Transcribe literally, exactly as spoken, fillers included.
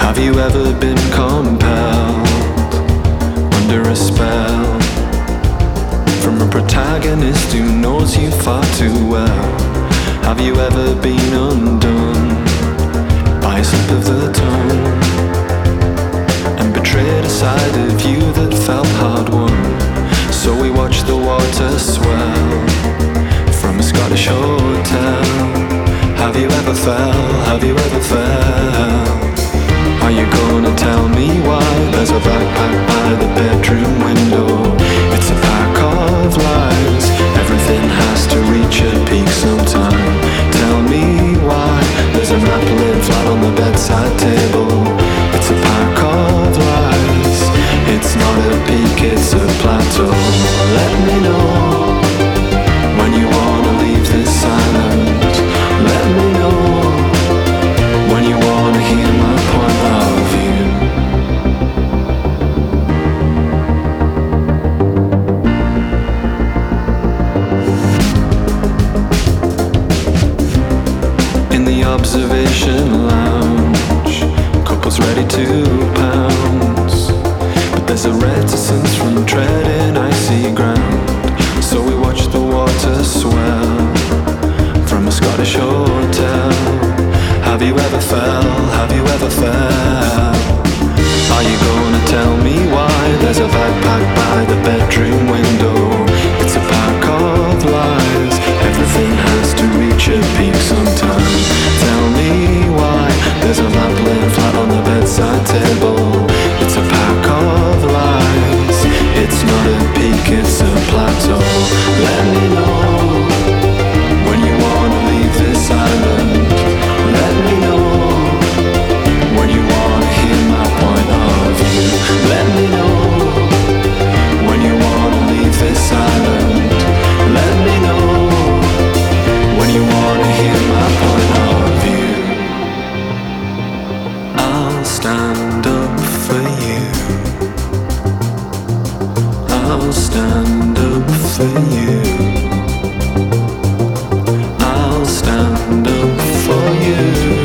Have you ever been compelled under a spell from a protagonist who knows you far too well? Have you ever been undone by a slip of the tongue and betrayed a side of you that felt hard won? So we watch the water swell from a Scottish hotel. Have you ever fell? Have you ever fell? Are you gonna tell me why there's a backpack by the bedroom window? It's a pack of lies. Everything has to reach a peak sometime. Tell me why there's a map laying flat on the bedside table. It's a pack of lies. It's not a peak, it's a plateau. Let me know when you wanna leave this silent. Let me know when you wanna hear my point of view. In the observation lounge, couples ready to pounce, but there's a reticence from treading icy ground. So we watch the water swell from a Scottish hotel. Have you ever fell? Have you ever fell? Are you gonna tell me why there's a backpack by the bedroom window? It's a pack of lies. Everything has to reach a peak sometime. Tell me why there's a map laying flat on the bedside table. It's a pack of lies. It's not a peak, it's a plateau. Let me know when you wanna leave this island. Let me know when you wanna hear my point of view. Let me know when you wanna leave this island. Let me know when you wanna hear my point of view. I'll stand up for you. I'll stand up for you. I'll stand up for you.